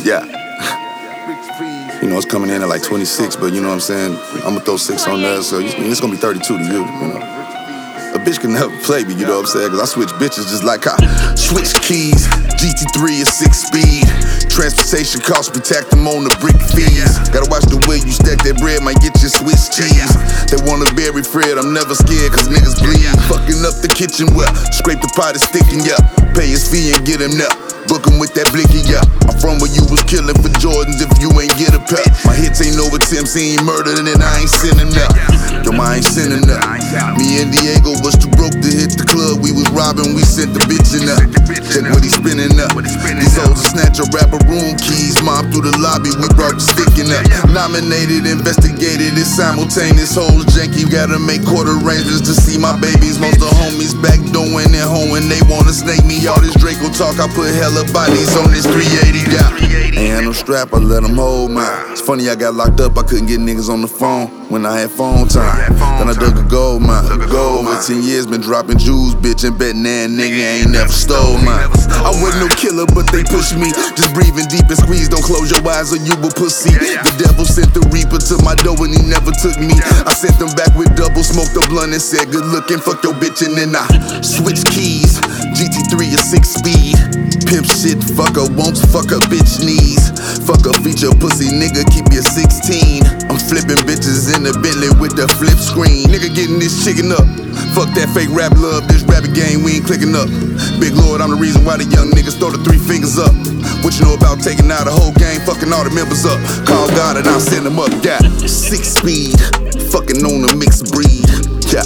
Yeah. You know, it's coming in at like 26, but you know what I'm saying? I'm gonna throw 6 on there, so it's gonna be 32 to you, you know? A bitch can never play me, you know what I'm saying? Cause I switch bitches just like I switch keys. GT3 is 6-speed. Transportation costs, protect them on the brick fees. Gotta watch the way you stack that bread, might get your Swiss cheese. They wanna bury Fred, I'm never scared cause niggas bleed. Fucking up the kitchen well, scrape the pot, it's sticking, yeah. Pay his fee and get him there. Book him with that blicky, yeah. I'm from where you was killing for Jordans if you ain't get a pep. My hits ain't no attempts, he ain't murdered and I ain't sending up. Yo, I ain't sending up. Me and Diego was too broke to hit the club. We was robbing, we sent the bitch in up. Check what he spinning up. These hoes will snatch a rapper room keys. Mob through the lobby, we brought the sticking up. Nominated, investigated, it's simultaneous. Hoes janky, gotta make quarter ranges to see my babies. Most of the homies back doing it hoeing, they wanna snake me. All this Draco talk, I put hella bodies on this 380, yeah. Ain't had no strap, I let them hold mine. It's funny, I got locked up, I couldn't get niggas on the phone when I had phone time. Then I dug a gold mine. Over 10 years, been dropping jewels, bitch, and betting that nigga ain't never stole mine. I wasn't no killer, but they pushed me. Just breathing deep and squeeze, don't close your eyes or you will pussy. The devil sent the reaper to my door and he never took me. I sent them back with double, smoked a blunt and said, good looking, fuck your bitch, and then I switch keys. GT3 is 6-speed. Pimp shit, fuck her wants, fuck her bitch knees. Fuck her feature pussy, nigga, keep your 16. I'm flipping bitches in the Bentley with the flip screen. Nigga getting this chicken up. Fuck that fake rap love, this rapping game, we ain't clicking up. Big Lord, I'm the reason why the young niggas throw the 3 fingers up. What you know about taking out a whole gang, fucking all the members up. Call God and I'll send them up, yeah. 6-speed, fucking on a mixed breed, yeah.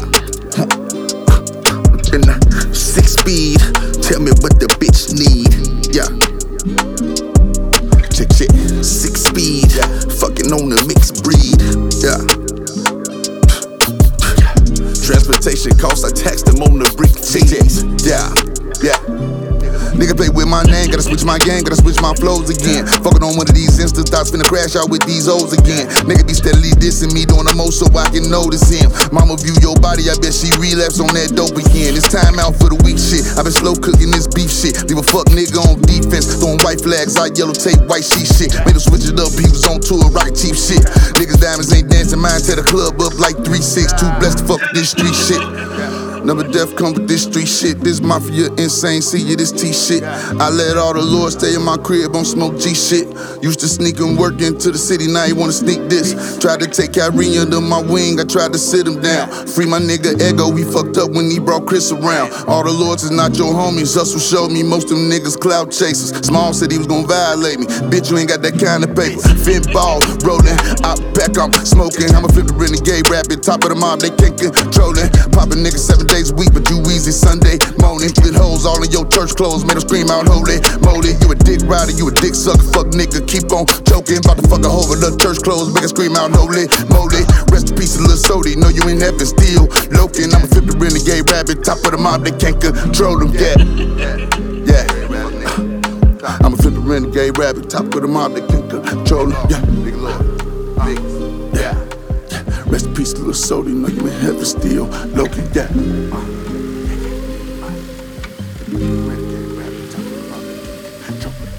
6-speed, tell me what the bitch need, yeah. Check, 6-speed, fucking on a mixed breed, yeah. Transportation costs, I taxed them on the brick fees, yeah. Nigga play with my name, gotta switch my gang, gotta switch my flows again. Fucking on one of these instant thoughts, finna crash out with these O's again. Nigga be steadily dissing me, doing the most so I can notice him. Mama view your body, I bet she relapse on that dope again. It's time out for the weak shit, I been slow cooking this beef shit. Leave a fuck nigga on defense, throwing white flags, I yellow tape, white sheet shit. Made him switch it up, he was on tour, rockin' cheap shit. Niggas diamonds ain't dancing, mine tear the club up like 3-6. Too blessed to fuck with this street shit. Number death come with this street shit. This mafia insane, see you this T shit. I let all the Lord stay in my crib on smoke G shit. Used to sneak and work into the city, now you wanna sneak this. Tried to take Kyrie under my wing, I tried to sit him down. Free my nigga Ego, we fucked up when he brought Chris around. All the Lords is not your homies, Hustle showed me most of them niggas clout chasers. Small said he was gon' violate me, bitch you ain't got that kind of paper. Fin ball, rolling, out back, I'm smoking. I'm a flippin' renegade rapping, top of the mob, they can't control it. Poppin' niggas 7 days a week, but you easy Sunday morning. Split holes all in your church clothes, made them scream out holy moly. You a dick rider, you a dick sucker, fuck nigga, keep on choking. About to fuck a hoe with the church clothes, make her scream out holy moly. Rest in peace, Lil Sody, know you in heaven still loking. I'm a flippin' renegade rabbit, top of the mob, they can't control them, yeah. I'm a flippin' renegade rabbit, top of the mob, they can't control them, yeah. Big Lord, yeah. Rest in peace, Lil Sody, know you in heaven still looking, yeah. Renegade rabbit, top of the mob, they can't control them.